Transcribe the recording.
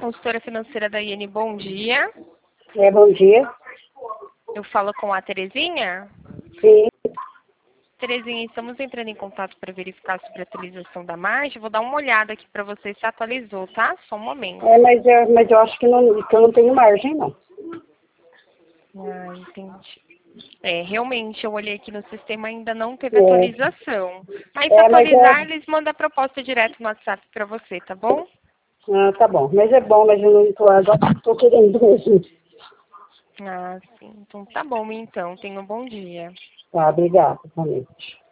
consultora financeira da IN. Bom dia. Bom dia. Eu falo com a Terezinha? Sim. Terezinha, estamos entrando em contato para verificar sobre a atualização da margem. Vou dar uma olhada aqui para você se atualizou, tá? Só um momento. Mas eu acho que eu não tenho margem, não. Ah, entendi. Realmente, eu olhei aqui no sistema, ainda não teve atualização. Mas se atualizar, eles mandam a proposta direto no WhatsApp para você, tá bom? Ah, tá bom. Mas é bom, mas eu não tô, agora estou querendo mesmo. Ah, sim. Então tá bom, então. Tenha um bom dia. Tá, obrigada, realmente.